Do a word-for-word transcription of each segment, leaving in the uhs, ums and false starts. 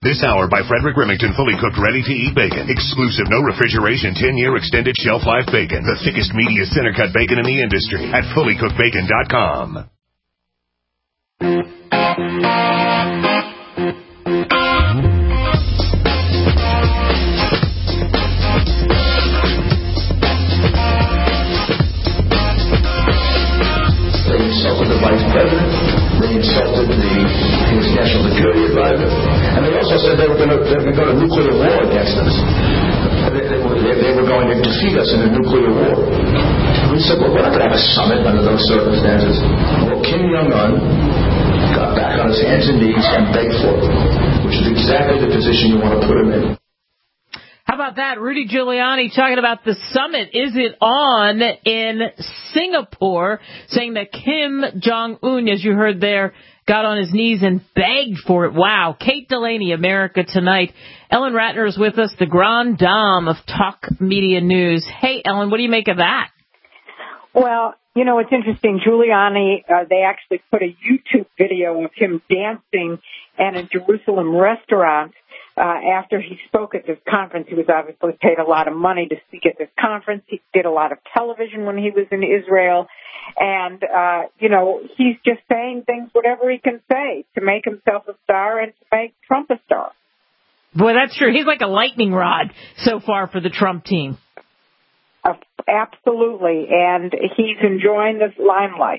This hour by Frederick Remington, fully cooked, ready-to-eat bacon. Exclusive, no refrigeration, ten-year extended shelf life bacon. The thickest, meatiest, center-cut bacon in the industry at fully cooked bacon dot com. They insulted the vice president. They insulted the his national security advisor, and they also said they were going to they were going to go to nuclear war against us. They, they, were, they, they were going to defeat us in a nuclear war. We said, well, we're not going to have a summit under those circumstances. Well, Kim Jong-un got back on his hands and knees and begged for it, which is exactly the position you want to put him in. How about that? Rudy Giuliani talking about the summit. Is it on in Singapore, saying that Kim Jong-un, as you heard there, got on his knees and begged for it. Wow. Kate Delaney, America Tonight. Ellen Ratner is with us, the grande dame of talk media news. Hey, Ellen, what do you make of that? Well, you know, it's interesting. Giuliani, uh, they actually put a YouTube video of him dancing at a Jerusalem restaurant uh, after he spoke at this conference. He was obviously paid a lot of money to speak at this conference. He did a lot of television when he was in Israel. And, uh, you know, he's just saying things, whatever he can say, to make himself a star and to make Trump a star. Boy, that's true. He's like a lightning rod so far for the Trump team. Uh, absolutely. And he's enjoying this limelight.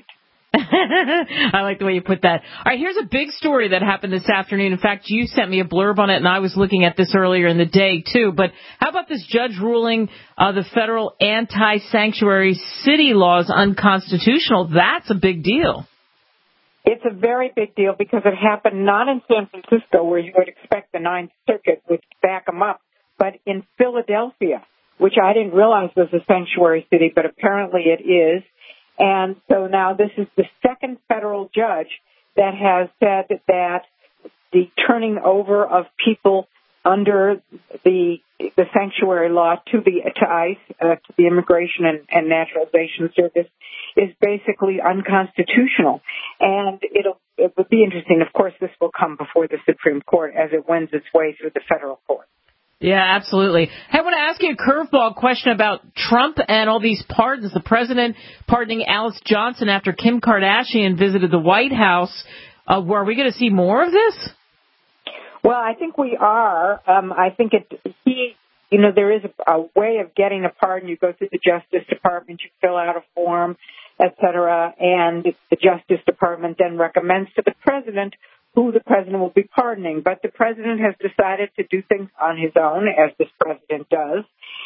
I like the way you put that. All right, here's a big story that happened this afternoon. In fact, you sent me a blurb on it, and I was looking at this earlier in the day, too. But how about this judge ruling uh, the federal anti-sanctuary city laws unconstitutional? That's a big deal. It's a very big deal because it happened not in San Francisco, where you would expect the Ninth Circuit would back them up, but in Philadelphia, which I didn't realize was a sanctuary city, but apparently it is. And so now this is the second federal judge that has said that the turning over of people under the the sanctuary law to the to ICE, uh, to the Immigration and, and Naturalization Service, is basically unconstitutional. And it'll it would be interesting. Of course, this will come before the Supreme Court as it wends its way through the federal court. Yeah, absolutely. Hey, I want to ask you a curveball question about Trump and all these pardons. The president pardoning Alice Johnson after Kim Kardashian visited the White House. Uh, are we going to see more of this? Well, I think we are. Um, I think it. He, you know, there is a, a way of getting a pardon. You go through the Justice Department, you fill out a form, et cetera, and the Justice Department then recommends to the president who the president will be pardoning. But the president has decided to do things on his own, as this president does.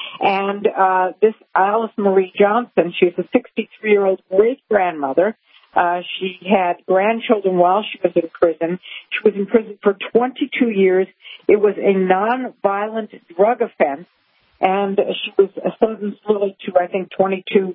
And uh, this Alice Marie Johnson, she's a sixty-three-year-old great-grandmother. Uh, she had grandchildren while she was in prison. She was in prison for twenty-two years. It was a non-violent drug offense, and she was sentenced really to, I think, twenty-two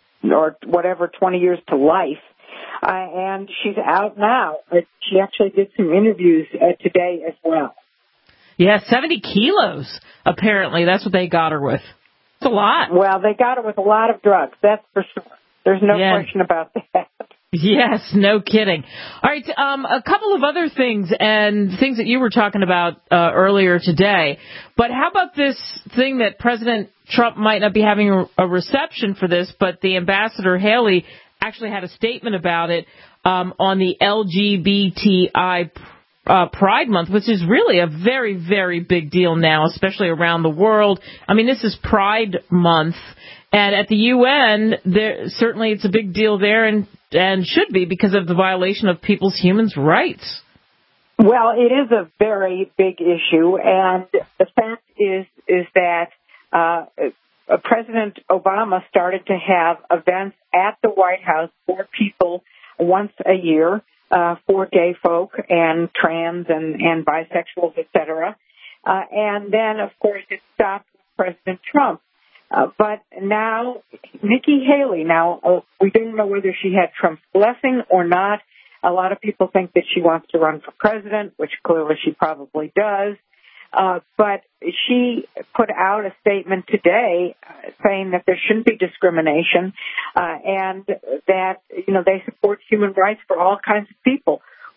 or whatever, twenty years to life. Uh, and she's out now. Uh, she actually did some interviews uh, today as well. Yeah, seventy kilos, apparently. That's what they got her with. It's a lot. Well, they got her with a lot of drugs, that's for sure. There's no yeah. question about that. Yes, no kidding. All right, um, a couple of other things and things that you were talking about uh, earlier today. But how about this thing that President Trump might not be having a reception for this, but the Ambassador Haley actually had a statement about it um, on the L G B T I uh, Pride Month, which is really a very, very big deal now, especially around the world. I mean, this is Pride Month, and at the U N, there certainly it's a big deal there, and and should be because of the violation of people's human rights. Well, it is a very big issue, and the fact is is that uh, President Obama started to have events at the White House for people once a year, uh, for gay folk and trans and, and bisexuals, et cetera. Uh, and then, of course, it stopped with President Trump. Uh, but now, Nikki Haley, now, uh, we don't know whether she had Trump's blessing or not. A lot of people think that she wants to run for president, which clearly she probably does. Uh, but she put out a statement today uh, saying that there shouldn't be discrimination uh, and that, you know, they support human rights for all kinds of people,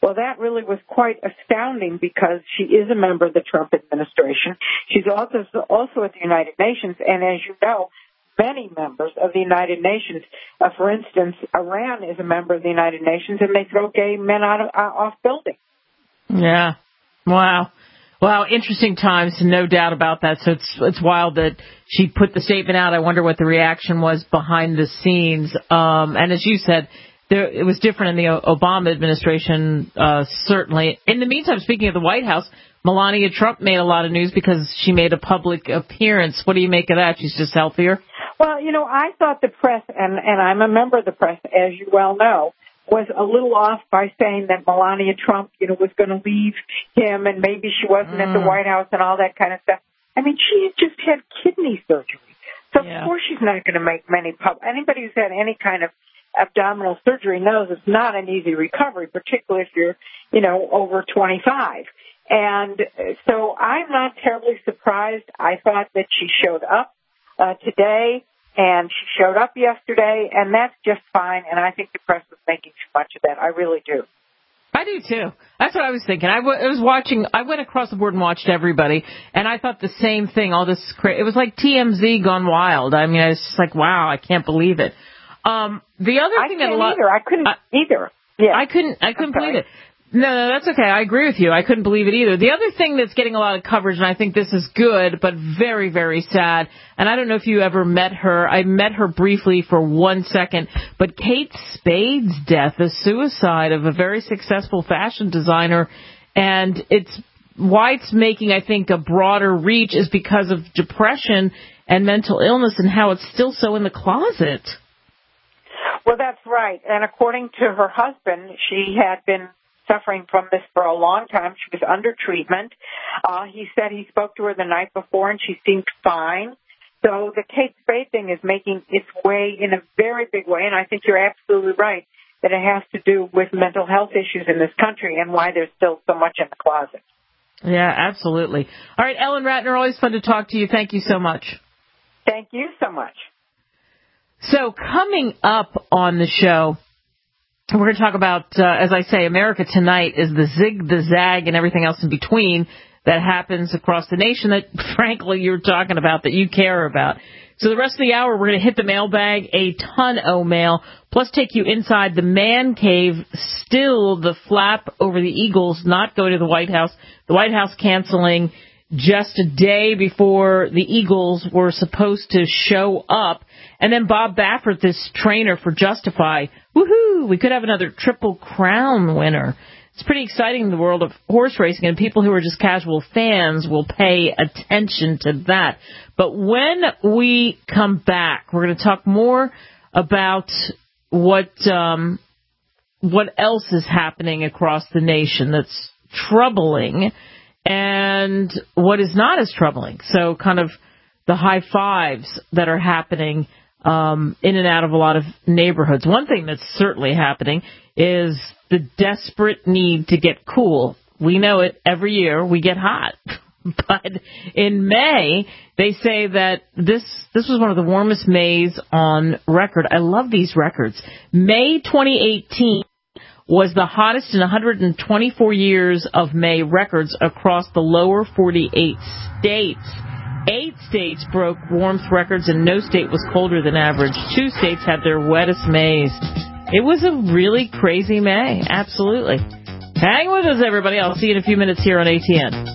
Well, that really was quite astounding because she is a member of the Trump administration. She's also, also at the United Nations, and as you know, many members of the United Nations, uh, for instance, Iran is a member of the United Nations, and they throw gay men out of, uh, off buildings. Yeah. Wow. Wow, interesting times, no doubt about that. So it's it's wild that she put the statement out. I wonder what the reaction was behind the scenes. Um, and as you said, there, it was different in the Obama administration, uh, certainly. In the meantime, speaking of the White House, Melania Trump made a lot of news because she made a public appearance. What do you make of that? She's just healthier? Well, you know, I thought the press, and, and I'm a member of the press, as you well know, was a little off by saying that Melania Trump, you know, was going to leave him and maybe she wasn't mm. at the White House and all that kind of stuff. I mean, she just had kidney surgery. So, yeah. Of course, she's not going to make many pub. Anybody who's had any kind of abdominal surgery knows it's not an easy recovery, particularly if you're, you know, over twenty-five. And so I'm not terribly surprised. I thought that she showed up uh, today. And she showed up yesterday, and that's just fine. And I think the press was making too much of that. I really do. I do, too. That's what I was thinking. I, w- I was watching, I went across the board and watched everybody, and I thought the same thing. All this, cra- it was like T M Z gone wild. I mean, I was just like, wow, I can't believe it. Um, the other I thing can't that a lot, either. I couldn't I, either. Yeah. I couldn't, I couldn't believe it. No, no, that's okay. I agree with you. I couldn't believe it either. The other thing that's getting a lot of coverage, and I think this is good, but very, very sad, and I don't know if you ever met her. I met her briefly for one second, but Kate Spade's death, the suicide of a very successful fashion designer, and it's why it's making, I think, a broader reach is because of depression and mental illness and how it's still so in the closet. Well, that's right. And according to her husband, she had been suffering from this for a long time. She was under treatment. Uh, he said he spoke to her the night before and she seemed fine. So the Kate Spade thing is making its way in a very big way, and I think you're absolutely right that it has to do with mental health issues in this country and why there's still so much in the closet. Yeah, absolutely. All right, Ellen Ratner, always fun to talk to you. Thank you so much. Thank you so much. So coming up on the show, we're going to talk about, uh, as I say, America Tonight is the zig, the zag, and everything else in between that happens across the nation that, frankly, you're talking about, that you care about. So the rest of the hour, we're going to hit the mailbag, a ton of mail, plus take you inside the man cave, still the flap over the Eagles not going to the White House, the White House canceling just a day before the Eagles were supposed to show up. And then Bob Baffert, this trainer for Justify, woohoo, we could have another Triple Crown winner. It's pretty exciting in the world of horse racing, and people who are just casual fans will pay attention to that. But when we come back, we're going to talk more about what um, what else is happening across the nation that's troubling and what is not as troubling. So kind of the high fives that are happening um, in and out of a lot of neighborhoods. One thing that's certainly happening is the desperate need to get cool. We know it every year. We get hot. But in May, they say that this this was one of the warmest Mays on record. I love these records. May twenty eighteen was the hottest in one hundred twenty-four years of May records across the lower forty-eight states. Eight states broke warmth records, and no state was colder than average. Two states had their wettest Mays. It was a really crazy May. Absolutely. Hang with us, everybody. I'll see you in a few minutes here on A T N.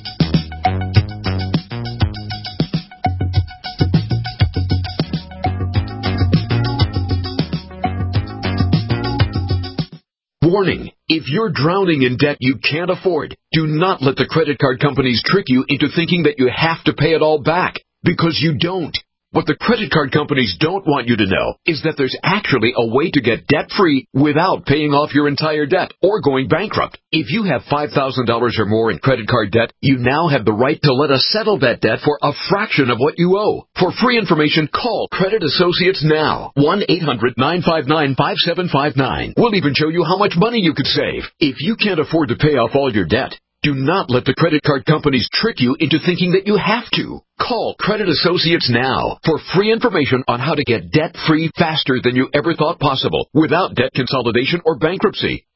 Warning, if you're drowning in debt you can't afford, do not let the credit card companies trick you into thinking that you have to pay it all back, because you don't. What the credit card companies don't want you to know is that there's actually a way to get debt-free without paying off your entire debt or going bankrupt. If you have five thousand dollars or more in credit card debt, you now have the right to let us settle that debt for a fraction of what you owe. For free information, call Credit Associates now. one eight hundred nine five nine five seven five nine. We'll even show you how much money you could save. If you can't afford to pay off all your debt, do not let the credit card companies trick you into thinking that you have to. Call Credit Associates now for free information on how to get debt-free faster than you ever thought possible without debt consolidation or bankruptcy.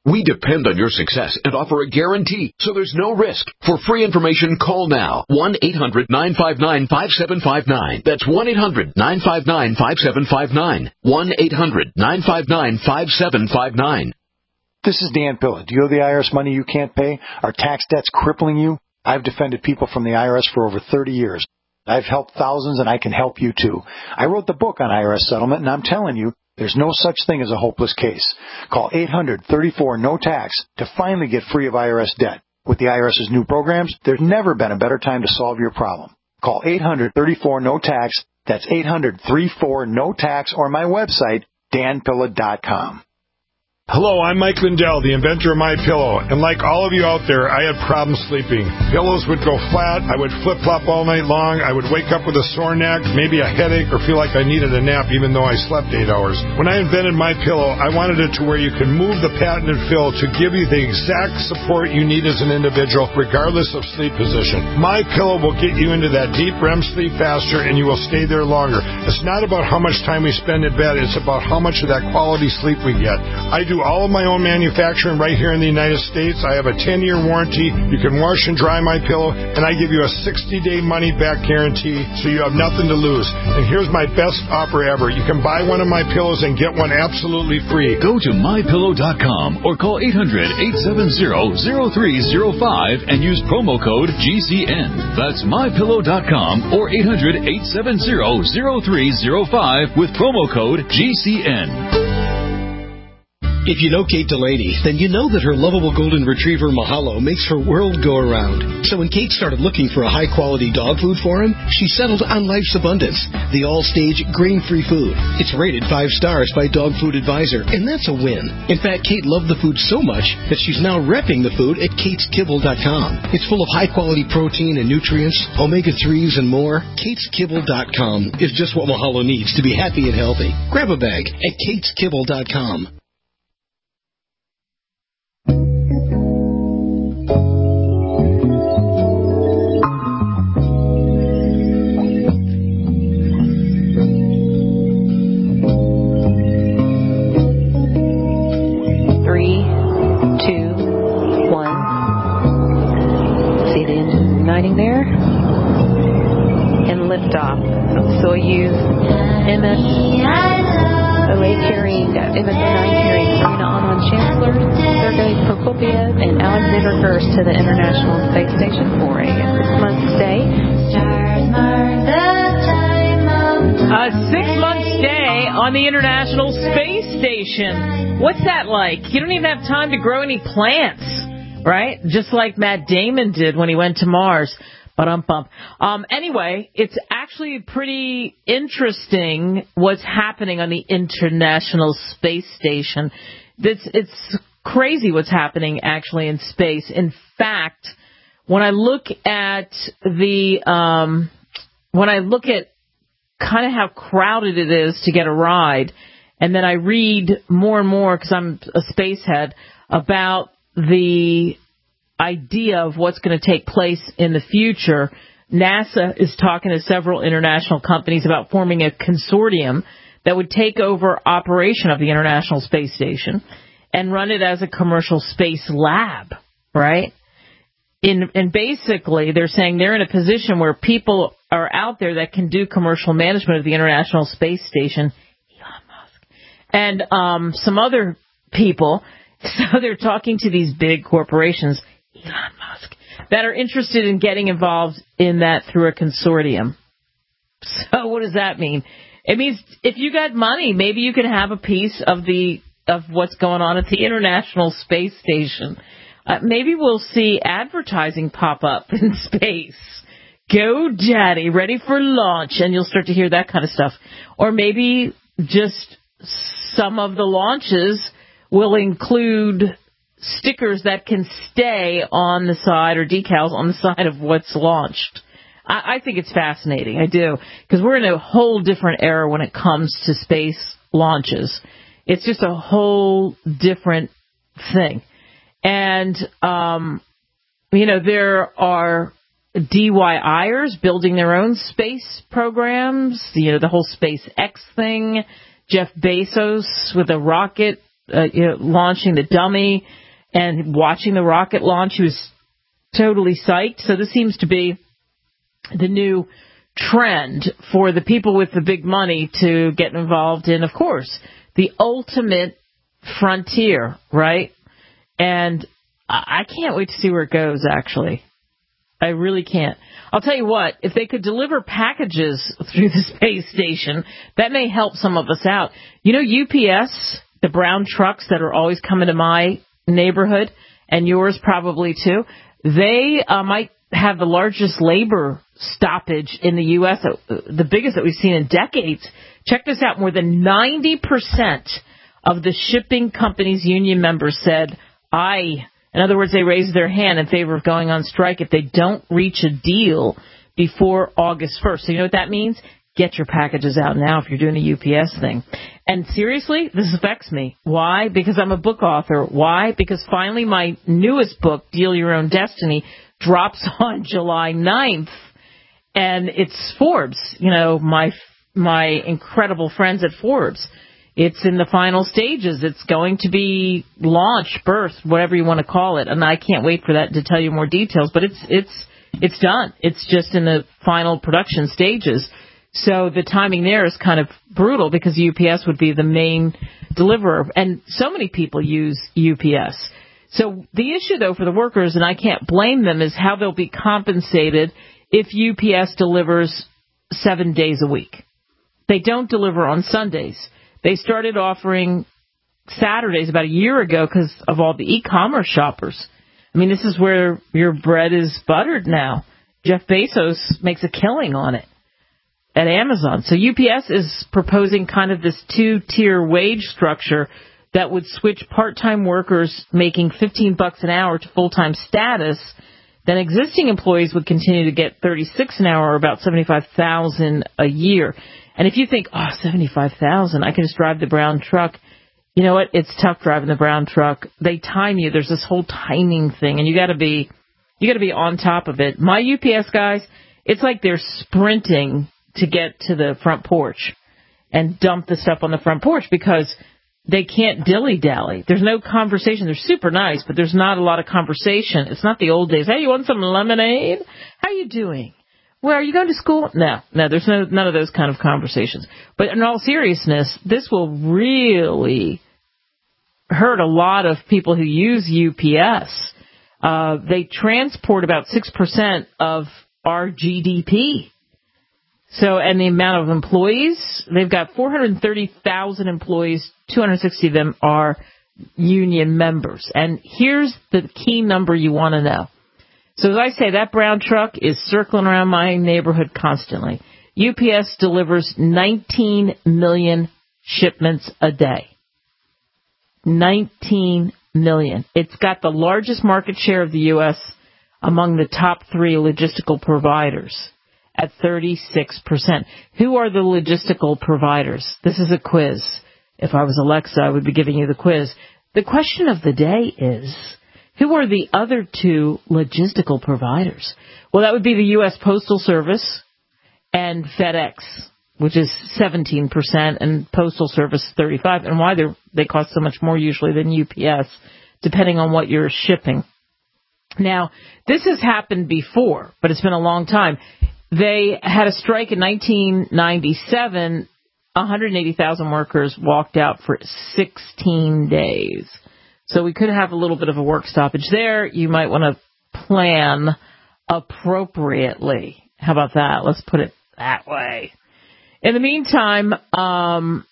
We depend on your success and offer a guarantee, so there's no risk. For free information, call now. one eight hundred nine five nine five seven five nine. That's one eight hundred nine five nine five seven five nine. one eight hundred nine five nine five seven five nine. This is Dan Pilla. Do you owe the I R S money you can't pay? Are tax debts crippling you? I've defended people from the I R S for over thirty years. I've helped thousands, and I can help you, too. I wrote the book on I R S settlement, and I'm telling you, there's no such thing as a hopeless case. Call eight hundred thirty-four no tax to finally get free of I R S debt. With the IRS's new programs, there's never been a better time to solve your problem. Call eight hundred thirty-four no tax. That's eight hundred thirty-four no tax, or my website, dan pilla dot com. Hello, I'm Mike Lindell, the inventor of MyPillow, and like all of you out there, I had problems sleeping. Pillows would go flat, I would flip-flop all night long, I would wake up with a sore neck, maybe a headache, or feel like I needed a nap even though I slept eight hours. When I invented MyPillow, I wanted it to where you can move the patented fill to give you the exact support you need as an individual, regardless of sleep position. MyPillow will get you into that deep R E M sleep faster, and you will stay there longer. It's not about how much time we spend in bed, it's about how much of that quality sleep we get. I do all of my own manufacturing right here in the United States. I have a ten-year warranty. You can wash and dry my pillow, and I give you a sixty-day money-back guarantee, so you have nothing to lose. And here's my best offer ever. You can buy one of my pillows and get one absolutely free. Go to my pillow dot com or call eight hundred eight seven zero zero three zero five and use promo code G C N. That's my pillow dot com or eight hundred eight seven zero zero three zero five with promo code G C N. If you know Kate Delaney, then you know that her lovable golden retriever Mahalo makes her world go around. So when Kate started looking for a high-quality dog food for him, she settled on Life's Abundance, the all-stage grain-free food. It's rated five stars by Dog Food Advisor, and that's a win. In fact, Kate loved the food so much that she's now repping the food at kates kibble dot com. It's full of high-quality protein and nutrients, omega threes, and more. kates kibble dot com is just what Mahalo needs to be happy and healthy. Grab a bag at kates kibble dot com. There and liftoff of Soyuz M S oh eight carrying M S oh nine carrying Marina Anand Chancellor, Sergei Prokopyev, and Alexander Gerst to the International Space Station for a six-month stay. A six-month stay on the International Space Station. What's that like? You don't even have time to grow any plants. Right? Just like Matt Damon did when he went to Mars. Ba-dum-bum. Um, anyway, it's actually pretty interesting what's happening on the International Space Station. It's, it's crazy what's happening actually in space. In fact, when I look at the, um, when I look at kind of how crowded it is to get a ride, and then I read more and more, because I'm a space head, about the idea of what's going to take place in the future. NASA is talking to several international companies about forming a consortium that would take over operation of the International Space Station and run it as a commercial space lab, right? In, and basically, they're saying they're in a position where people are out there that can do commercial management of the International Space Station, Elon Musk, and um, some other people. So they're talking to these big corporations, Elon Musk, that are interested in getting involved in that through a consortium. So what does that mean? It means if you got money, maybe you can have a piece of the of what's going on at the International Space Station. Uh, maybe we'll see advertising pop up in space. Go, Daddy, ready for launch, and you'll start to hear that kind of stuff. Or maybe just some of the launches will include stickers that can stay on the side, or decals on the side of what's launched. I, I think it's fascinating. I do. Because we're in a whole different era when it comes to space launches. It's just a whole different thing. And, um, you know, there are D Y I ers building their own space programs. You know, the whole SpaceX thing. Jeff Bezos with a rocket uh, you know, launching the dummy and watching the rocket launch. He was totally psyched. So this seems to be the new trend for the people with the big money to get involved in, of course, the ultimate frontier, right? And I can't wait to see where it goes, actually. I really can't. I'll tell you what, if they could deliver packages through the space station, that may help some of us out. You know, U P S, the brown trucks that are always coming to my neighborhood, and yours probably too, they uh, might have the largest labor stoppage in the U S, the biggest that we've seen in decades. Check this out. More than ninety percent of the shipping company's union members said, I... In other words, they raised their hand in favor of going on strike if they don't reach a deal before August first. So you know what that means? Get your packages out now if you're doing a U P S thing. And seriously, this affects me. Why? Because I'm a book author. Why? Because finally my newest book, Deal Your Own Destiny, drops on July ninth. And it's Forbes, you know, my my incredible friends at Forbes. It's in the final stages. It's going to be launched, birthed, whatever you want to call it. And I can't wait for that to tell you more details. But it's it's it's done. It's just in the final production stages. So the timing there is kind of brutal because U P S would be the main deliverer. And so many people use U P S. So the issue, though, for the workers, and I can't blame them, is how they'll be compensated if U P S delivers seven days a week. They don't deliver on Sundays. They started offering Saturdays about a year ago because of all the e-commerce shoppers. I mean, this is where your bread is buttered now. Jeff Bezos makes a killing on it at Amazon. So U P S is proposing kind of this two-tier wage structure that would switch part-time workers making fifteen bucks an hour to full-time status. Then existing employees would continue to get thirty-six an hour, or about seventy-five thousand dollars a year. And if you think, oh, seventy-five thousand dollars, I can just drive the brown truck. You know what? It's tough driving the brown truck. They time you. There's this whole timing thing, and you got to be, you got to be on top of it. My U P S guys, it's like they're sprinting to get to the front porch and dump the stuff on the front porch because they can't dilly-dally. There's no conversation. They're super nice, but there's not a lot of conversation. It's not the old days. Hey, you want some lemonade? How you doing? Where are you going to school? No, no, there's no none of those kind of conversations. But in all seriousness, this will really hurt a lot of people who use U P S. Uh, they transport about six percent of our G D P. So, and the amount of employees, they've got four hundred thirty thousand employees, two hundred sixty of them are union members. And here's the key number you want to know. So as I say, that brown truck is circling around my neighborhood constantly. U P S delivers nineteen million shipments a day. nineteen million. It's got the largest market share of the U S among the top three logistical providers at thirty-six percent. Who are the logistical providers? This is a quiz. If I was Alexa, I would be giving you the quiz. The question of the day is, who are the other two logistical providers? Well, that would be the U S Postal Service and FedEx, which is seventeen percent, and Postal Service thirty-five percent. And why they cost so much more usually than U P S, depending on what you're shipping. Now, this has happened before, but it's been a long time. They had a strike in nineteen ninety-seven. one hundred eighty thousand workers walked out for sixteen days. So we could have a little bit of a work stoppage there. You might want to plan appropriately. How about that? Let's put it that way. In the meantime, um,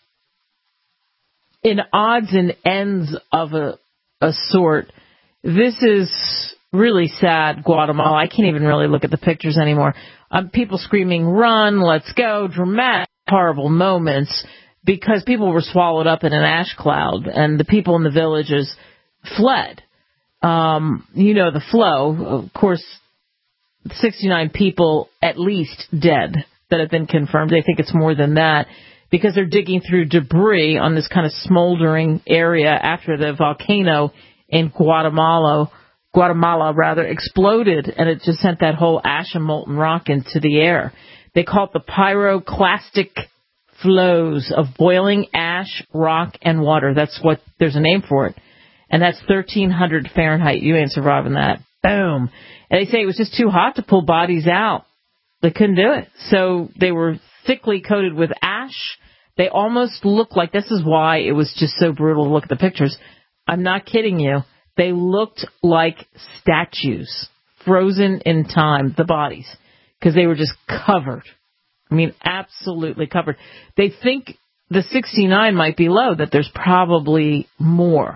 in odds and ends of a, a sort, this is really sad, Guatemala. I can't even really look at the pictures anymore. Um, people screaming, run, let's go, dramatic, horrible moments, because people were swallowed up in an ash cloud, and the people in the villages fled. Um, you know the flow. Of course, sixty-nine people at least dead that have been confirmed. They think it's more than that because they're digging through debris on this kind of smoldering area after the volcano in Guatemala, Guatemala rather, exploded, and it just sent that whole ash and molten rock into the air. They call it the pyroclastic flows of boiling ash, rock, and water. That's what, there's a name for it. And that's thirteen hundred Fahrenheit. You ain't surviving that. Boom. And they say it was just too hot to pull bodies out. They couldn't do it. So they were thickly coated with ash. They almost looked like, this is why it was just so brutal to look at the pictures. I'm not kidding you. They looked like statues, frozen in time, the bodies, because they were just covered. I mean, absolutely covered. They think the sixty-nine might be low, that there's probably more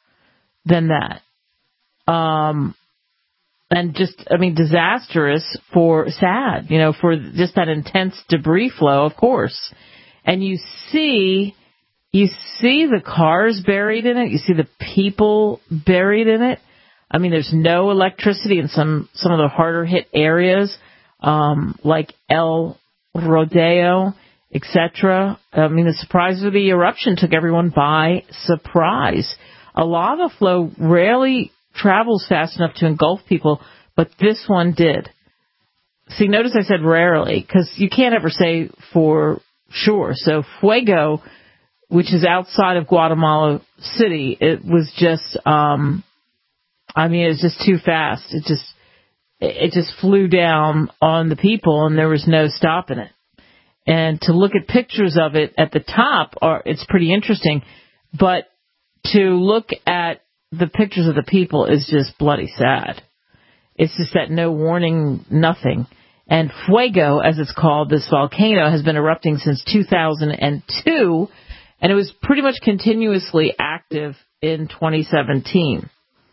than that. Um, and just, I mean, disastrous for, sad, you know, for just that intense debris flow, of course. And you see, you see the cars buried in it. You see the people buried in it. I mean, there's no electricity in some, some of the harder hit areas, um, like El Rodeo, et cetera. I mean, the surprise of the eruption took everyone by surprise. A lava flow rarely travels fast enough to engulf people, but this one did. See, notice I said rarely, because you can't ever say for sure. So Fuego, which is outside of Guatemala City, it was just, um, I mean, it was just too fast. It just, it just flew down on the people, and there was no stopping it. And to look at pictures of it at the top, are, it's pretty interesting, but to look at the pictures of the people is just bloody sad. It's just that no warning, nothing. And Fuego, as it's called, this volcano, has been erupting since two thousand two, and it was pretty much continuously active in twenty seventeen.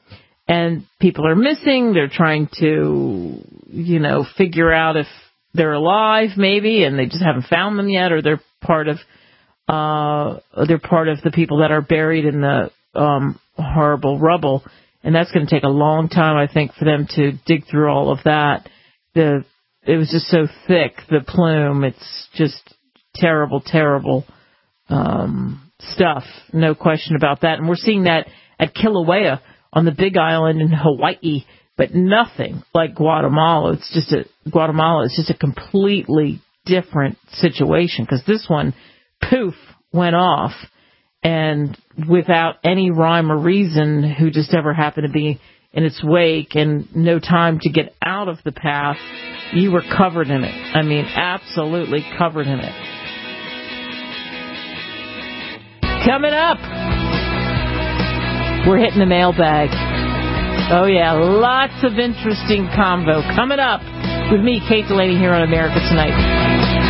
And people are missing. They're trying to, you know, figure out if they're alive, maybe, and they just haven't found them yet, or they're part of, uh, they're part of the people that are buried in the um, horrible rubble. And that's going to take a long time, I think, for them to dig through all of that. The It was just so thick, the plume. It's just terrible, terrible um, stuff. No question about that. And we're seeing that at Kilauea on the Big Island in Hawaii, but nothing like Guatemala. It's just a Guatemala is just a completely different situation, because this one, poof, went off, and without any rhyme or reason, who just ever happened to be in its wake and no time to get out of the path, you were covered in it. I mean, absolutely covered in it. Coming up, we're hitting the mailbag. Oh, yeah, lots of interesting convo coming up with me, Kate Delaney, here on America Tonight.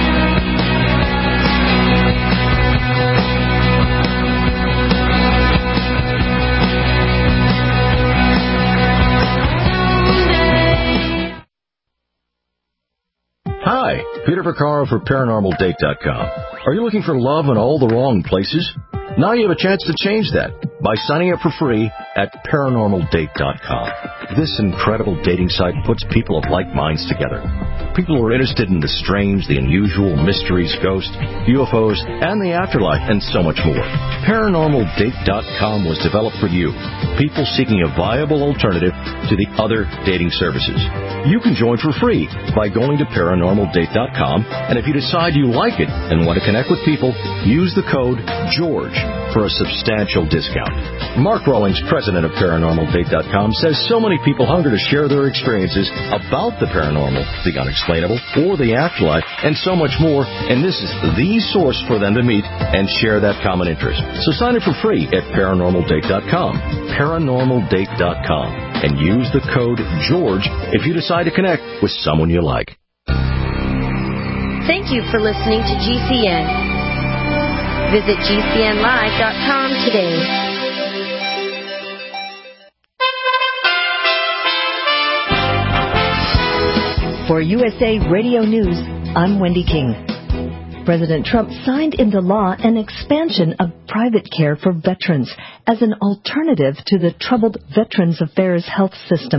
Hi, Peter Vaccaro for Paranormal Date dot com. Are you looking for love in all the wrong places? Now you have a chance to change that by signing up for free at Paranormal Date dot com. This incredible dating site puts people of like minds together. People who are interested in the strange, the unusual, mysteries, ghosts, U F Os, and the afterlife, and so much more. Paranormal Date dot com was developed for you, people seeking a viable alternative to the other dating services. You can join for free by going to Paranormal Date dot com, and if you decide you like it and want to connect with people, use the code GEORGE for a substantial discount. Mark Rawlings, president of Paranormal Date dot com, says so many people hunger to share their experiences about the paranormal, the unexplainable, or the afterlife, and so much more, and this is the source for them to meet and share that common interest. So sign up for free at Paranormal Date dot com, Paranormal Date dot com, and use the code GEORGE if you decide to connect with someone you like. Thank you for listening to G C N. Visit G C N live dot com today. For U S A Radio News, I'm Wendy King. President Trump signed into law an expansion of private care for veterans as an alternative to the troubled Veterans Affairs health system.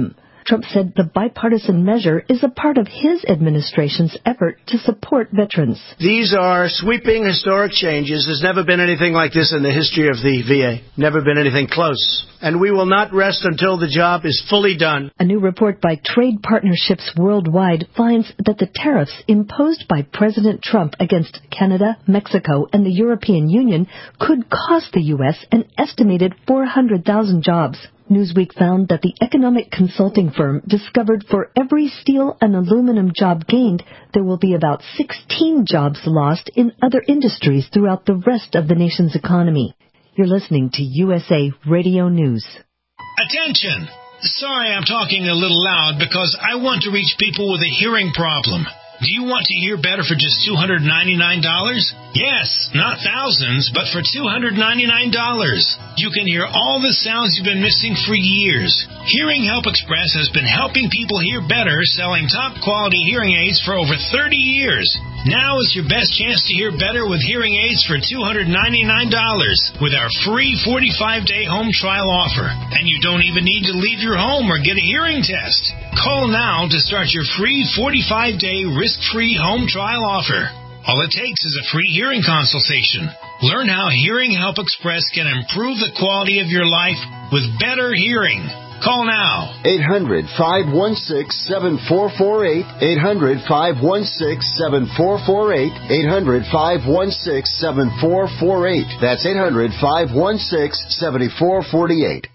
Trump said the bipartisan measure is a part of his administration's effort to support veterans. These are sweeping, historic changes. There's never been anything like this in the history of the V A. Never been anything close. And we will not rest until the job is fully done. A new report by Trade Partnerships Worldwide finds that the tariffs imposed by President Trump against Canada, Mexico, and the European Union could cost the U S an estimated four hundred thousand jobs. Newsweek found that the economic consulting firm discovered for every steel and aluminum job gained, there will be about sixteen jobs lost in other industries throughout the rest of the nation's economy. You're listening to U S A Radio News. Attention! Sorry I'm talking a little loud because I want to reach people with a hearing problem. Do you want to hear better for just two hundred ninety-nine dollars? Yes, not thousands, but for two hundred ninety-nine dollars. You can hear all the sounds you've been missing for years. Hearing Help Express has been helping people hear better, selling top-quality hearing aids for over thirty years. Now is your best chance to hear better with hearing aids for two hundred ninety-nine dollars with our free forty-five day home trial offer. And you don't even need to leave your home or get a hearing test. Call now to start your free forty-five day risk-free home trial offer. All it takes is a free hearing consultation. Learn how Hearing Help Express can improve the quality of your life with better hearing. Call now. eight hundred, five one six, seven four four eight. eight hundred, five one six, seven four four eight. eight hundred, five one six, seven four four eight. That's eight hundred, five one six, seven four four eight.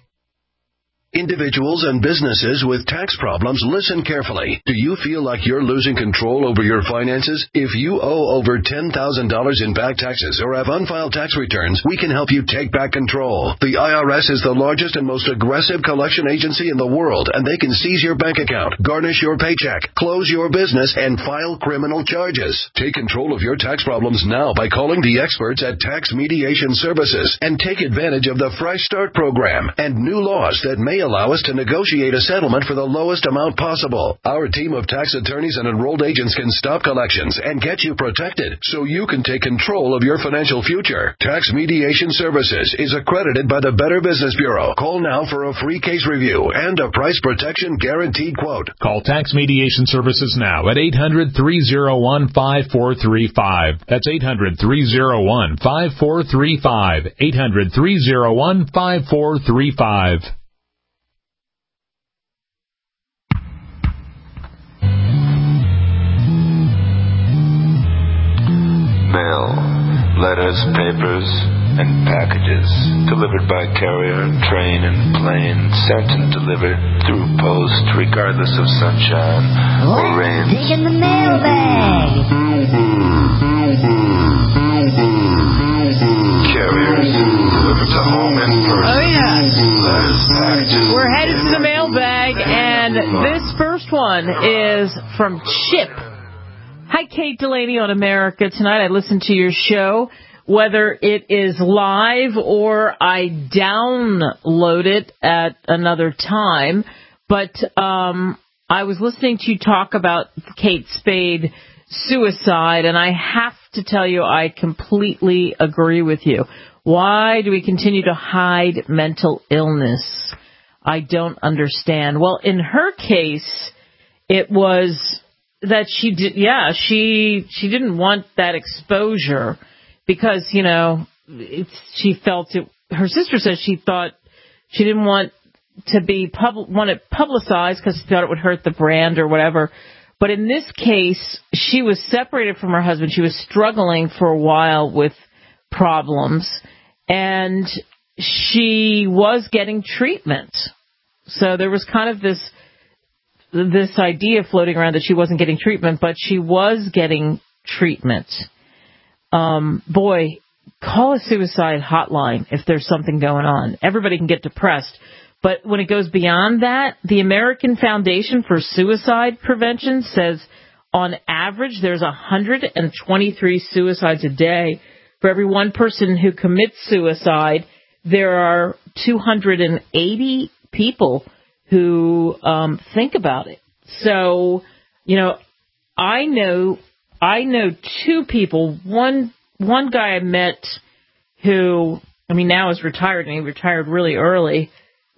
Individuals and businesses with tax problems, listen carefully. Do you feel like you're losing control over your finances? If you owe over ten thousand dollars in back taxes or have unfiled tax returns, we can help you take back control. The I R S is the largest and most aggressive collection agency in the world, and they can seize your bank account, garnish your paycheck, close your business, and file criminal charges. Take control of your tax problems now by calling the experts at Tax Mediation Services and take advantage of the Fresh Start program and new laws that may allow us to negotiate a settlement for the lowest amount possible. Our team of tax attorneys and enrolled agents can stop collections and get you protected so you can take control of your financial future. Tax Mediation Services is accredited by the Better Business Bureau. Call now for a free case review and a price protection guaranteed quote. Call Tax Mediation Services now at eight hundred, three oh one, five four three five. That's eight hundred, three oh one, five four three five. eight hundred, three oh one, five four three five. Mail, letters, papers, and packages delivered by carrier, train, and plane, sent and delivered through post, regardless of sunshine or rain. Dig in the mailbag. Carriers delivered to home in person. Oh yeah. Letters, packages. We're headed to the mailbag, and this first one is from Chip. Hi, Kate Delaney on America Tonight. I listen to your show, whether it is live or I download it at another time. But um, I was listening to you talk about Kate Spade suicide, and I have to tell you I completely agree with you. Why do we continue to hide mental illness? I don't understand. Well, in her case, it was that she did, yeah, she she didn't want that exposure because, you know, it's, she felt it. Her sister says she thought she didn't want to be pub, want it publicized because she thought it would hurt the brand or whatever. But in this case, she was separated from her husband. She was struggling for a while with problems, and she was getting treatment. So there was kind of this. this idea floating around that she wasn't getting treatment, but she was getting treatment. Um, boy, call a suicide hotline if there's something going on. Everybody can get depressed. But when it goes beyond that, the American Foundation for Suicide Prevention says on average there's one hundred twenty-three suicides a day. For every one person who commits suicide, there are two hundred eighty people who um, think about it. So, you know, I know I know two people. One one guy I met who, I mean, now is retired, and he retired really early,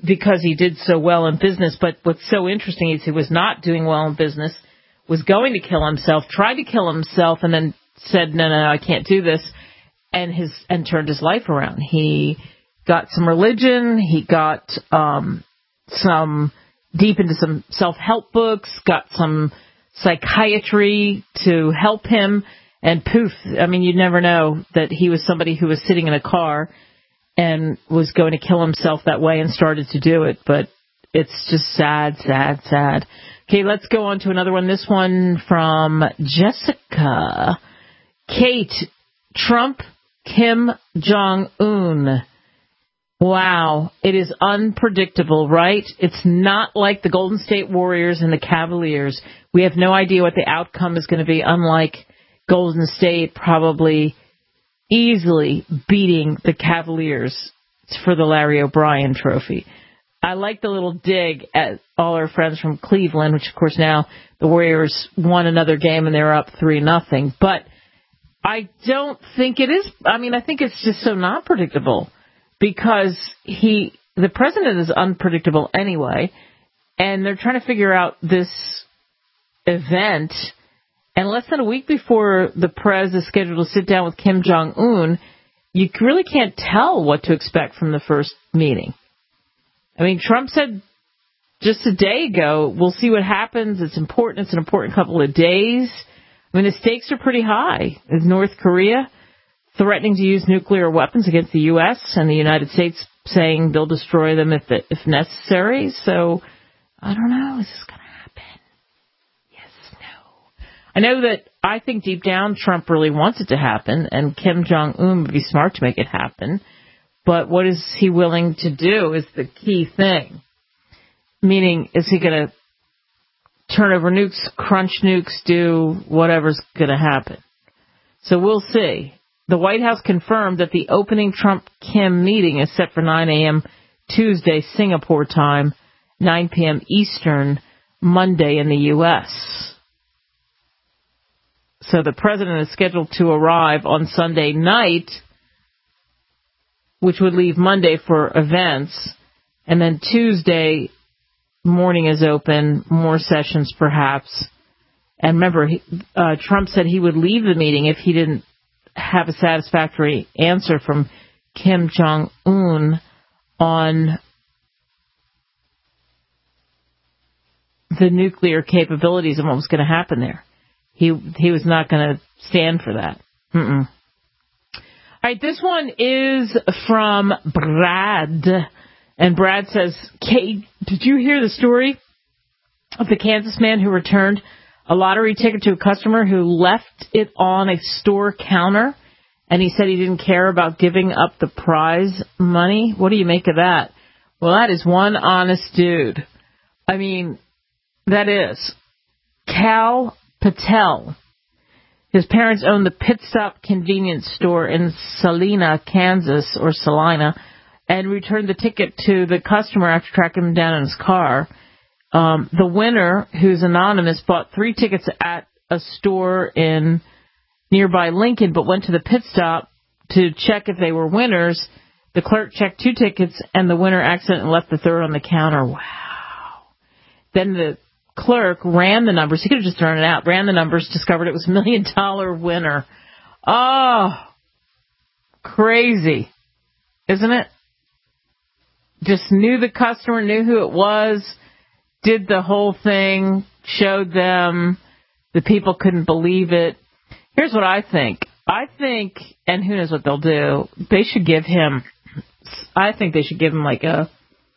because he did so well in business. But what's so interesting is he was not doing well in business, was going to kill himself, tried to kill himself, and then said, no, no, no, I can't do this, and his and turned his life around. He got some religion. He got um, some deep into some self-help books, got some psychiatry to help him, and poof, I mean, you'd never know that he was somebody who was sitting in a car and was going to kill himself that way and started to do it. But it's just sad, sad, sad. Okay, let's go on to another one. This one from Jessica. Kate, Trump, Kim Jong-un. Wow, it is unpredictable, right? It's not like the Golden State Warriors and the Cavaliers. We have no idea what the outcome is going to be, unlike Golden State probably easily beating the Cavaliers for the Larry O'Brien trophy. I like the little dig at all our friends from Cleveland, which, of course, now the Warriors won another game and they're up three nothing. But I don't think it is. I mean, I think it's just so not predictable. Because he, the president is unpredictable anyway, and they're trying to figure out this event. And less than a week before the prez is scheduled to sit down with Kim Jong-un, you really can't tell what to expect from the first meeting. I mean, Trump said just a day ago, we'll see what happens. It's important. It's an important couple of days. I mean, the stakes are pretty high. Is North Korea threatening to use nuclear weapons against the U S and the United States saying they'll destroy them if it, if necessary. So, I don't know. Is this going to happen? Yes, no. I know that I think deep down Trump really wants it to happen, and Kim Jong-un would be smart to make it happen. But what is he willing to do is the key thing. Meaning, is he going to turn over nukes, crunch nukes, do whatever's going to happen? So we'll see. The White House confirmed that the opening Trump-Kim meeting is set for nine a.m. Tuesday, Singapore time, nine p.m. Eastern, Monday in the U S So the president is scheduled to arrive on Sunday night, which would leave Monday for events, and then Tuesday morning is open, more sessions perhaps. And remember, he, uh, Trump said he would leave the meeting if he didn't have a satisfactory answer from Kim Jong-un on the nuclear capabilities and what was going to happen there. He he was not going to stand for that. Mm-mm. All right, this one is from Brad. And Brad says, Kate, did you hear the story of the Kansas man who returned a lottery ticket to a customer who left it on a store counter, and he said he didn't care about giving up the prize money? What do you make of that? Well, that is one honest dude. I mean, that is. Cal Patel. His parents owned the Pit Stop convenience store in Salina, Kansas, or Salina, and returned the ticket to the customer after tracking him down in his car. Um, the winner, who's anonymous, bought three tickets at a store in nearby Lincoln, but went to the Pit Stop to check if they were winners. The clerk checked two tickets, and the winner accidentally left the third on the counter. Wow. Then the clerk ran the numbers. He could have just thrown it out. Ran the numbers, discovered it was a million dollar winner. Oh, crazy, isn't it? Just knew the customer, knew who it was, did the whole thing, showed them. The people couldn't believe it. Here's what I think. I think, and who knows what they'll do, they should give him, I think they should give him like a,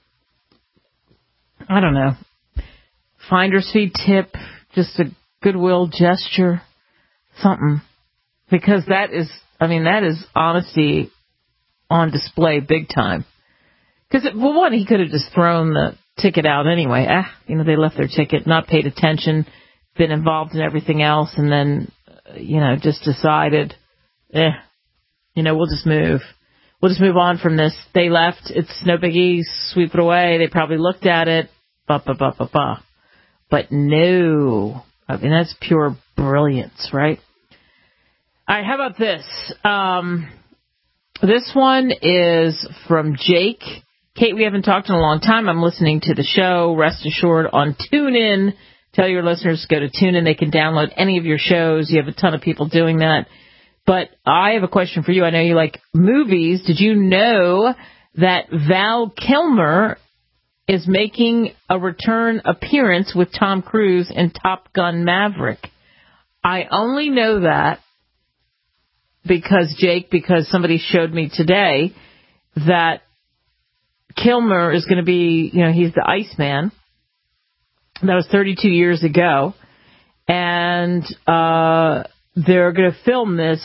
I don't know, finder's fee tip, just a goodwill gesture, something. Because that is, I mean, that is honesty on display big time. Because, well, one, he could have just thrown the ticket out anyway. Ah, you know, they left their ticket, not paid attention, been involved in everything else, and then, you know, just decided, eh, you know, we'll just move. We'll just move on from this. They left. It's no biggie. Sweep it away. They probably looked at it. Ba, ba, ba, ba, ba. But no. I mean, that's pure brilliance, right? All right, how about this? Um, this one is from Jake. Kate, we haven't talked in a long time. I'm listening to the show, rest assured, on TuneIn. Tell your listeners to go to TuneIn. They can download any of your shows. You have a ton of people doing that. But I have a question for you. I know you like movies. Did you know that Val Kilmer is making a return appearance with Tom Cruise in Top Gun Maverick? I only know that because, Jake, because somebody showed me today that Kilmer is going to be, you know, he's the Iceman. That was thirty-two years ago. And uh, they're going to film this.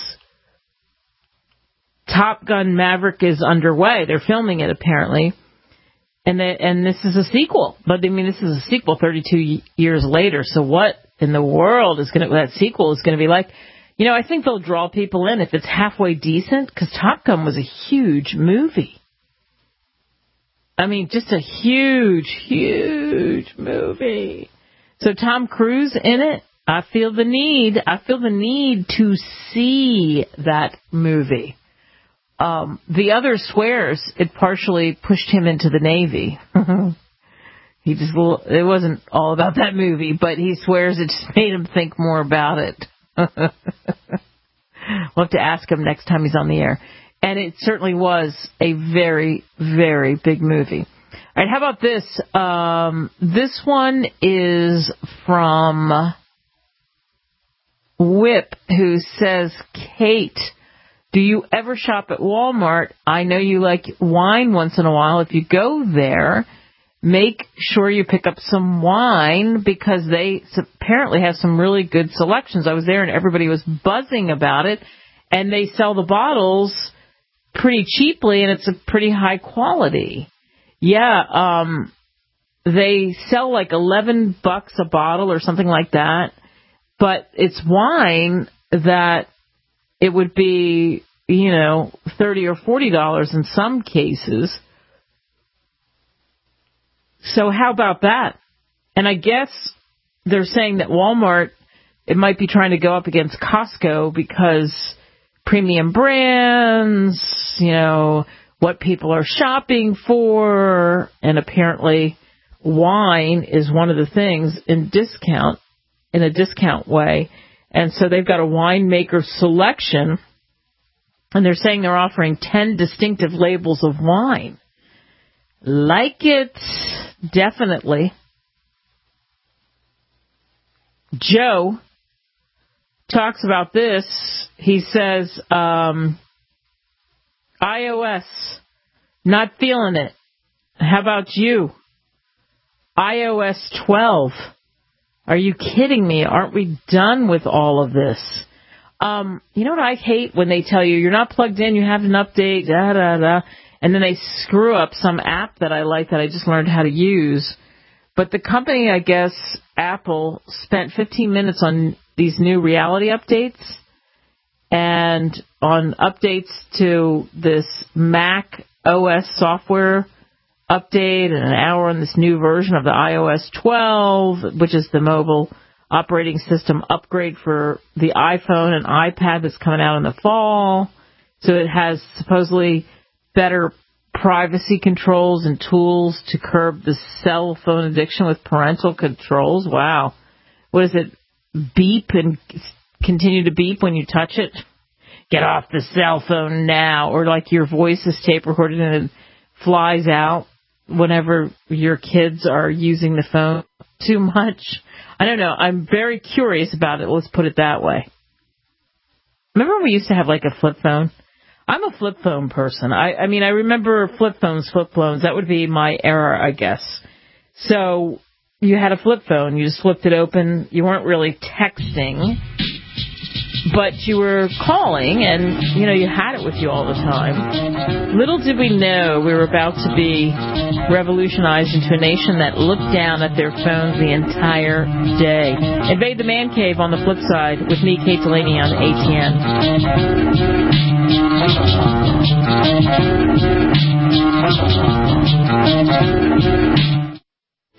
Top Gun Maverick is underway. They're filming it, apparently. And they, and this is a sequel. But, I mean, this is a sequel thirty-two years later. So what in the world is going to, that sequel is going to be like? You know, I think they'll draw people in if it's halfway decent, because Top Gun was a huge movie. I mean, just a huge, huge movie. So Tom Cruise in it, I feel the need. I feel the need to see that movie. Um, the other swears it partially pushed him into the Navy. He just, it wasn't all about that movie, but he swears it just made him think more about it. We'll have to ask him next time he's on the air. And it certainly was a very, very big movie. All right, how about this? Um, this one is from Whip, who says, Kate, do you ever shop at Walmart? I know you like wine once in a while. If you go there, make sure you pick up some wine because they apparently have some really good selections. I was there and everybody was buzzing about it. And they sell the bottles pretty cheaply, and it's a pretty high quality. Yeah, um, they sell like eleven bucks a bottle or something like that, but it's wine that it would be, you know, thirty or forty dollars in some cases. So how about that? And I guess they're saying that Walmart, it might be trying to go up against Costco because premium brands, you know, what people are shopping for, and apparently wine is one of the things in discount, in a discount way. And so they've got a winemaker selection, and they're saying they're offering ten distinctive labels of wine. Like it, definitely. Joe talks about this. He says, um, iOS, not feeling it. How about you? i O S twelve. Are you kidding me? Aren't we done with all of this? Um, you know what I hate? When they tell you you're not plugged in, you have an update, da da da, and then they screw up some app that I like that I just learned how to use. But the company, I guess, Apple, spent fifteen minutes on these new reality updates and on updates to this Mac O S software update and an hour on this new version of the i O S twelve, which is the mobile operating system upgrade for the iPhone and iPad that's coming out in the fall. So it has supposedly better privacy controls and tools to curb the cell phone addiction with parental controls. Wow. What is it? Beep and continue to beep when you touch it? Get off the cell phone now. Or like your voice is tape recorded and it flies out whenever your kids are using the phone too much. I don't know. I'm very curious about it. Let's put it that way. Remember when we used to have like a flip phone? I'm a flip phone person. I, I mean, I remember flip phones, flip phones. That would be my era, I guess. So you had a flip phone. You just flipped it open. You weren't really texting, but you were calling, and, you know, you had it with you all the time. Little did we know we were about to be revolutionized into a nation that looked down at their phones the entire day. Invade the Man Cave on the flip side with me, Kate Delaney, on A T N.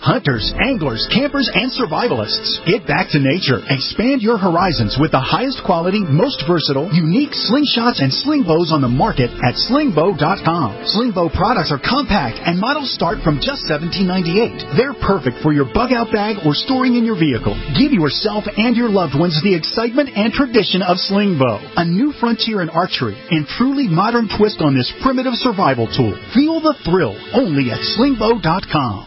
Hunters, anglers, campers, and survivalists. Get back to nature. Expand your horizons with the highest quality, most versatile, unique slingshots and sling bows on the market at sling bow dot com. Sling bow products are compact and models start from just seventeen ninety-eight. They're perfect for your bug-out bag or storing in your vehicle. Give yourself and your loved ones the excitement and tradition of sling bow. A new frontier in archery and truly modern twist on this primitive survival tool. Feel the thrill only at sling bow dot com.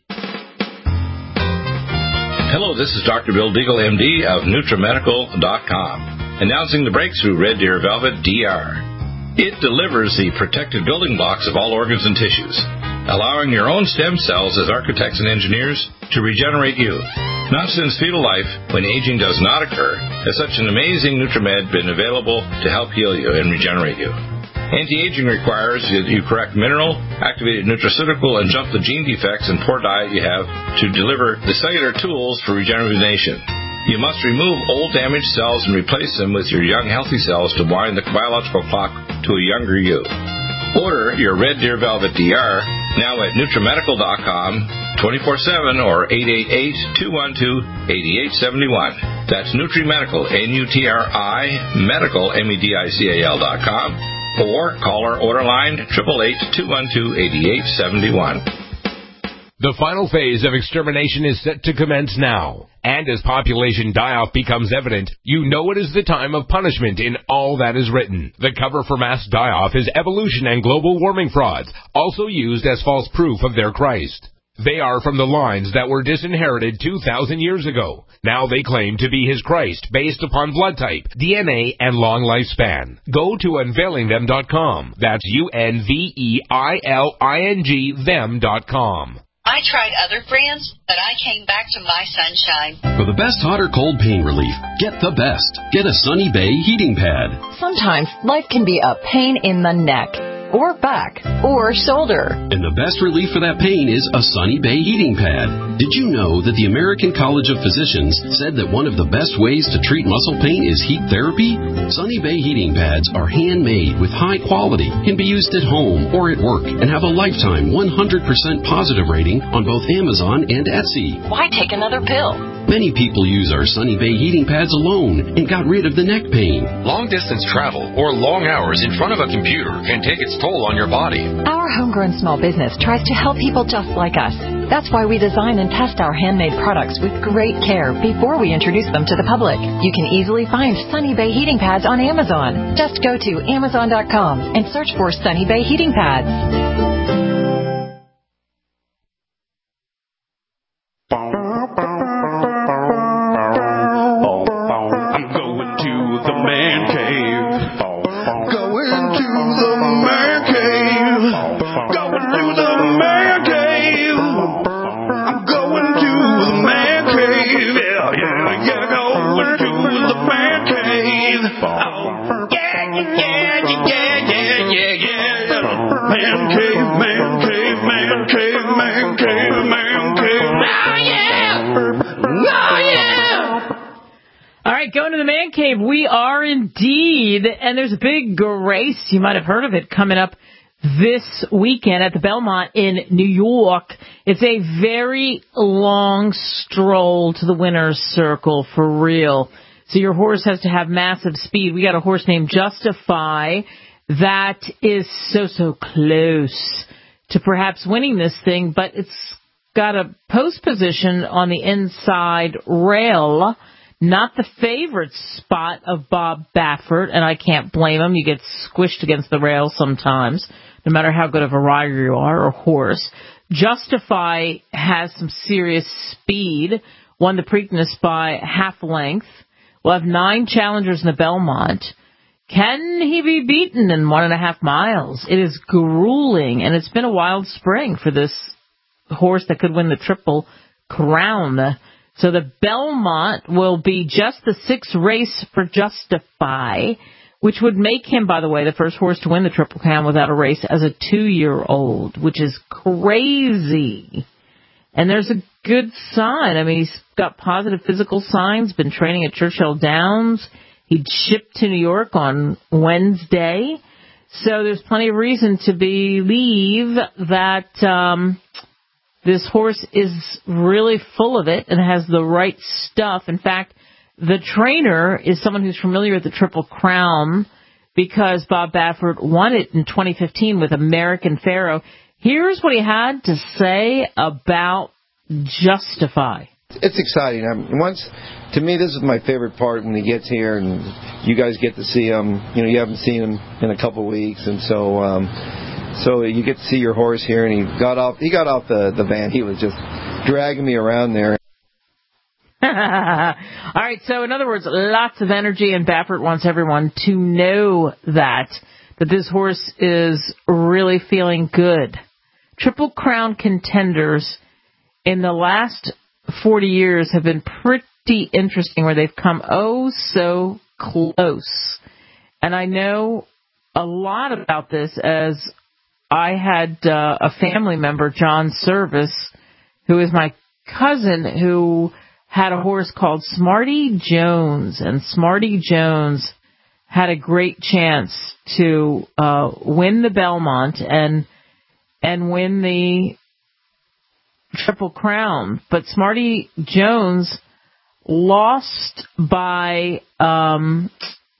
Hello, this is Doctor Bill Deagle, M D of NutriMedical dot com, announcing the breakthrough Red Deer Velvet D R. It delivers the protected building blocks of all organs and tissues, allowing your own stem cells as architects and engineers to regenerate you. Not since fetal life, when aging does not occur, has such an amazing NutriMed been available to help heal you and regenerate you. Anti-aging requires that you correct mineral, activated nutraceutical, and jump the gene defects and poor diet you have to deliver the cellular tools for regeneration. You must remove old damaged cells and replace them with your young healthy cells to wind the biological clock to a younger you. Order your Red Deer Velvet D R now at NutriMedical dot com, twenty-four seven or eight eight eight, two one two, eight eight seven one. That's NutriMedical, N U T R I, medical, M E D I C A L dot com. Or call our order line, eight eight eight, two one two, eight eight seven one. The final phase of extermination is set to commence now. And as population die-off becomes evident, you know it is the time of punishment in all that is written. The cover for mass die-off is evolution and global warming frauds, also used as false proof of their Christ. They are from the lines that were disinherited two thousand years ago. Now they claim to be his Christ based upon blood type, D N A, and long lifespan. Go to unveiling them dot com. That's U N V E I L I N G them dot com. I tried other brands, but I came back to My Sunshine. For the best hot or cold pain relief, get the best. Get a Sunny Bay heating pad. Sometimes life can be a pain in the neck, or back, or shoulder. And the best relief for that pain is a Sunny Bay heating pad. Did you know that the American College of Physicians said that one of the best ways to treat muscle pain is heat therapy? Sunny Bay heating pads are handmade with high quality, can be used at home or at work, and have a lifetime one hundred percent positive rating on both Amazon and Etsy. Why take another pill? Many people use our Sunny Bay heating pads alone and got rid of the neck pain. Long-distance travel or long hours in front of a computer can take its toll on your body. Our homegrown small business tries to help people just like us. That's why we design and test our handmade products with great care before we introduce them to the public. You can easily find Sunny Bay heating pads on Amazon. Just go to amazon dot com and search for Sunny Bay heating pads. Going to the Man Cave, we are indeed, and there's a big race, you might have heard of it, coming up this weekend at the Belmont in New York. It's a very long stroll to the winner's circle, for real. So your horse has to have massive speed. We got a horse named Justify that is so, so close to perhaps winning this thing, but it's got a post position on the inside rail. Not the favorite spot of Bob Baffert, and I can't blame him. You get squished against the rail sometimes, no matter how good of a rider you are or horse. Justify has some serious speed, won the Preakness by half length. We'll have nine challengers in the Belmont. Can he be beaten in one and a half miles? It is grueling, and it's been a wild spring for this horse that could win the Triple Crown. So the Belmont will be just the sixth race for Justify, which would make him, by the way, the first horse to win the Triple Crown without a race as a two-year-old, which is crazy. And there's a good sign. I mean, he's got positive physical signs, been training at Churchill Downs. He'd shipped to New York on Wednesday. So there's plenty of reason to believe that um, This horse is really full of it and has the right stuff. In fact, the trainer is someone who's familiar with the Triple Crown because Bob Baffert won it in twenty fifteen with American Pharoah. Here's what he had to say about Justify. It's exciting. Um, once, to me, this is my favorite part when he gets here and you guys get to see him. You know, you haven't seen him in a couple of weeks, and so um, so you get to see your horse here. And he got off. He got off the the van. He was just dragging me around there. All right. So, in other words, lots of energy, and Baffert wants everyone to know that that this horse is really feeling good. Triple Crown contenders in the last forty years have been pretty interesting, where they've come oh so close. And I know a lot about this as I had uh, a family member, John Service, who is my cousin, who had a horse called Smarty Jones. And Smarty Jones had a great chance to uh, win the Belmont and and win the Triple Crown, but Smarty Jones lost by um,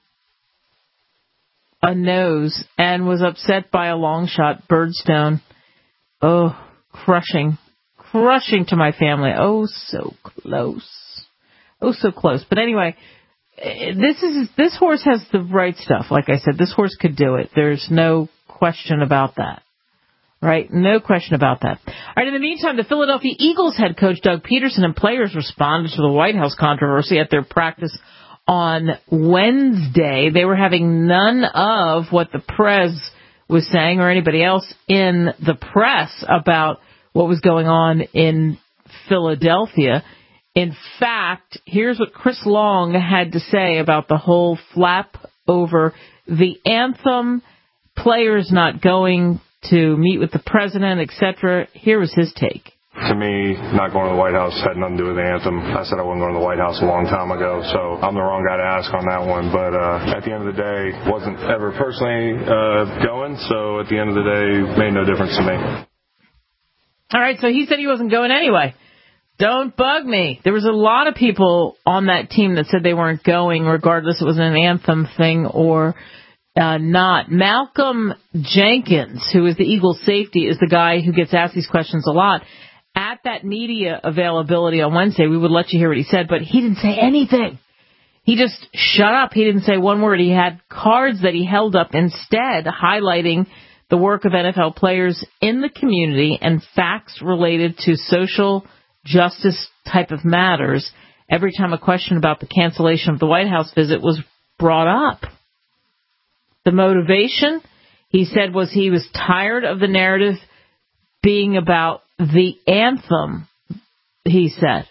a nose and was upset by a long shot, Birdstone. Oh, crushing, crushing to my family. Oh, so close. Oh, so close. But anyway, this is this horse has the right stuff. Like I said, this horse could do it. There's no question about that. Right? No question about that. All right, in the meantime, the Philadelphia Eagles head coach Doug Peterson and players responded to the White House controversy at their practice on Wednesday. They were having none of what the press was saying or anybody else in the press about what was going on in Philadelphia. In fact, here's what Chris Long had to say about the whole flap over the anthem, players not going to meet with the president, et cetera. Here was his take. To me, not going to the White House had nothing to do with the anthem. I said I wasn't going to the White House a long time ago, so I'm the wrong guy to ask on that one. But uh, at the end of the day, wasn't ever personally uh, going, so at the end of the day, made no difference to me. All right, so he said he wasn't going anyway. Don't bug me. There was a lot of people on that team that said they weren't going, regardless it was an anthem thing or Uh, not. Malcolm Jenkins, who is the Eagles safety, is the guy who gets asked these questions a lot. At that media availability on Wednesday, we would let you hear what he said, but he didn't say anything. He just shut up. He didn't say one word. He had cards that he held up instead, highlighting the work of N F L players in the community and facts related to social justice type of matters every time a question about the cancellation of the White House visit was brought up. The motivation, he said, was he was tired of the narrative being about the anthem, he said.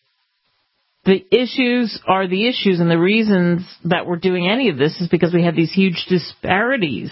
The issues are the issues, and the reasons that we're doing any of this is because we have these huge disparities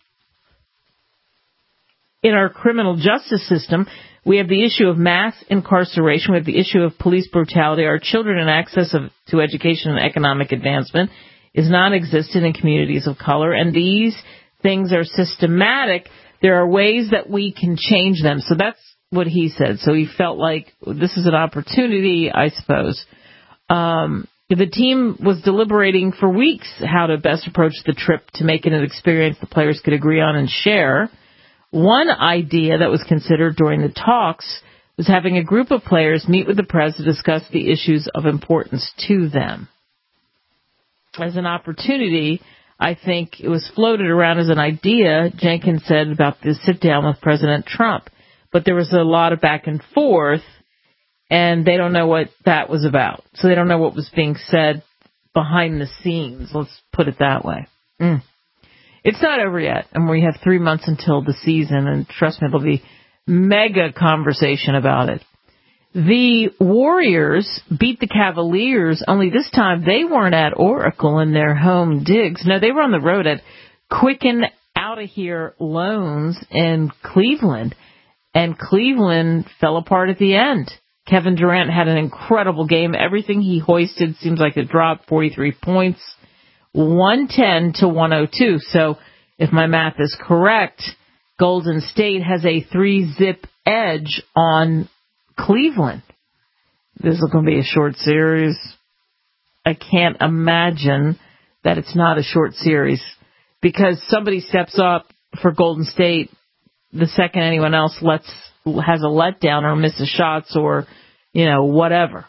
in our criminal justice system. We have the issue of mass incarceration. We have the issue of police brutality. Our children and access of, to education and economic advancement is non-existent in communities of color, and these things are systematic. There are ways that we can change them. So that's what he said. So he felt like this is an opportunity, I suppose. Um, the team was deliberating for weeks how to best approach the trip to make it an experience the players could agree on and share. One idea that was considered during the talks was having a group of players meet with the press to discuss the issues of importance to them. As an opportunity, I think it was floated around as an idea, Jenkins said, about the sit-down with President Trump. But there was a lot of back and forth, and they don't know what that was about. So they don't know what was being said behind the scenes. Let's put it that way. Mm. It's not over yet, and we have three months until the season, and trust me, there'll be mega conversation about it. The Warriors beat the Cavaliers, only this time they weren't at Oracle in their home digs. No, they were on the road at Quicken Out of Here Loans in Cleveland, and Cleveland fell apart at the end. Kevin Durant had an incredible game. Everything he hoisted seems like it dropped, forty-three points, one ten to one oh two. So if my math is correct, Golden State has a three-zip edge on Cleveland. This is going to be a short series. I can't imagine that it's not a short series because somebody steps up for Golden State the second anyone else lets has a letdown or misses shots or, you know, whatever.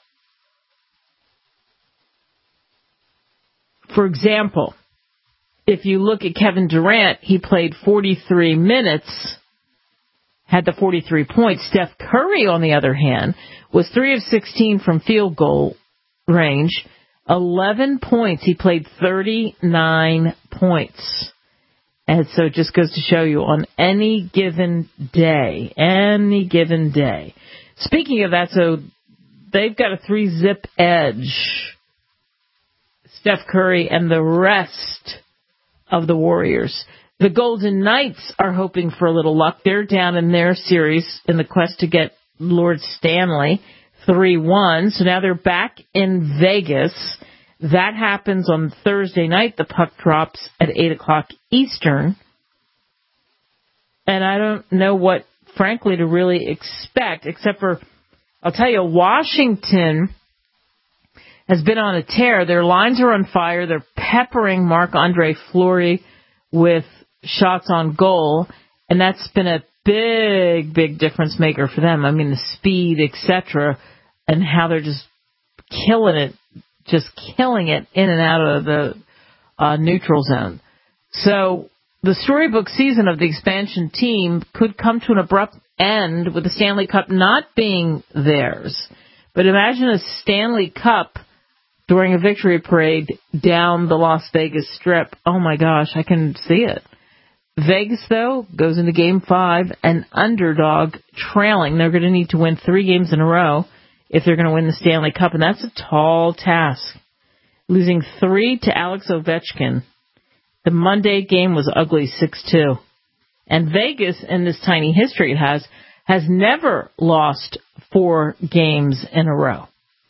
For example, if you look at Kevin Durant, he played forty-three minutes, had the forty-three points. Steph Curry, on the other hand, was three of sixteen from field goal range, eleven points. He played thirty-nine points. And so it just goes to show you on any given day, any given day. Speaking of that, so they've got a three-zip edge, Steph Curry and the rest of the Warriors. The Golden Knights are hoping for a little luck. They're down in their series in the quest to get Lord Stanley, three one. So now they're back in Vegas. That happens on Thursday night. The puck drops at eight o'clock Eastern. And I don't know what, frankly, to really expect, except for, I'll tell you, Washington has been on a tear. Their lines are on fire. They're peppering Marc-Andre Fleury with shots on goal, and that's been a big, big difference maker for them. I mean, the speed, et cetera, and how they're just killing it, just killing it in and out of the uh, neutral zone. So the storybook season of the expansion team could come to an abrupt end with the Stanley Cup not being theirs. But imagine a Stanley Cup during a victory parade down the Las Vegas Strip. Oh, my gosh, I can see it. Vegas, though, goes into Game five, an underdog trailing. They're going to need to win three games in a row if they're going to win the Stanley Cup, and that's a tall task. Losing three to Alex Ovechkin. The Monday game was ugly, six two. And Vegas, in this tiny history it has, has never lost four games in a row.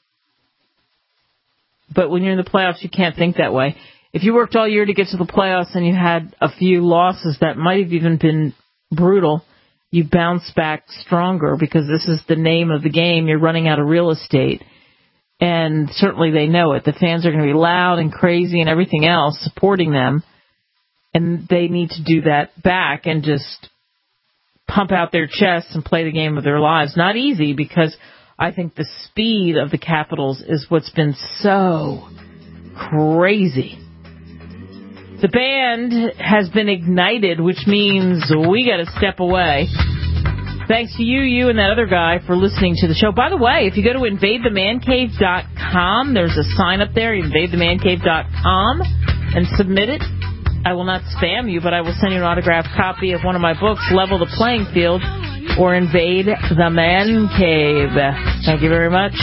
But when you're in the playoffs, you can't think that way. If you worked all year to get to the playoffs and you had a few losses that might have even been brutal, you bounce back stronger because this is the name of the game. You're running out of real estate. And certainly they know it. The fans are going to be loud and crazy and everything else supporting them. And they need to do that back and just pump out their chests and play the game of their lives. Not easy because I think the speed of the Capitals is what's been so crazy. The band has been ignited, which means we got to step away. Thanks to you, you, and that other guy for listening to the show. By the way, if you go to invade the man cave dot com, there's a sign up there, invade the man cave dot com, and submit it. I will not spam you, but I will send you an autographed copy of one of my books, Level the Playing Field, or Invade the Man Cave. Thank you very much.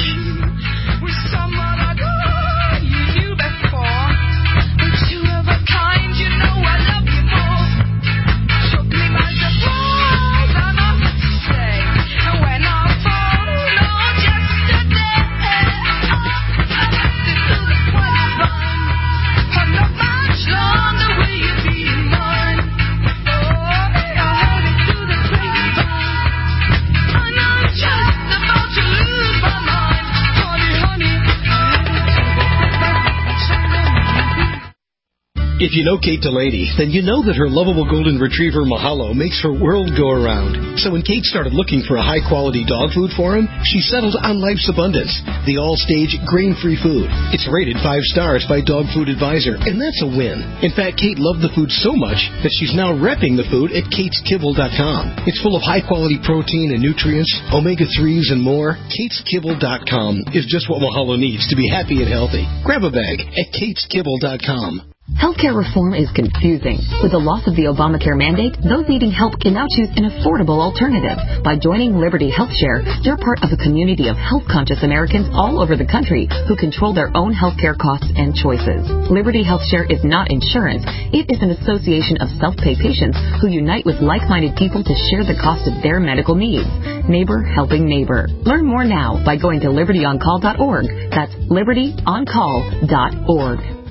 If you know Kate Delaney, then you know that her lovable golden retriever Mahalo makes her world go around. So when Kate started looking for a high-quality dog food for him, she settled on Life's Abundance, the all-stage grain-free food. It's rated five stars by Dog Food Advisor, and that's a win. In fact, Kate loved the food so much that she's now repping the food at kates kibble dot com. It's full of high-quality protein and nutrients, omega threes, and more. kates kibble dot com is just what Mahalo needs to be happy and healthy. Grab a bag at kates kibble dot com. Healthcare reform is confusing. With the loss of the Obamacare mandate, those needing help can now choose an affordable alternative. By joining Liberty HealthShare, you're part of a community of health-conscious Americans all over the country who control their own healthcare costs and choices. Liberty HealthShare is not insurance. It is an association of self-pay patients who unite with like-minded people to share the cost of their medical needs. Neighbor helping neighbor. Learn more now by going to liberty on call dot org. That's liberty on call dot org.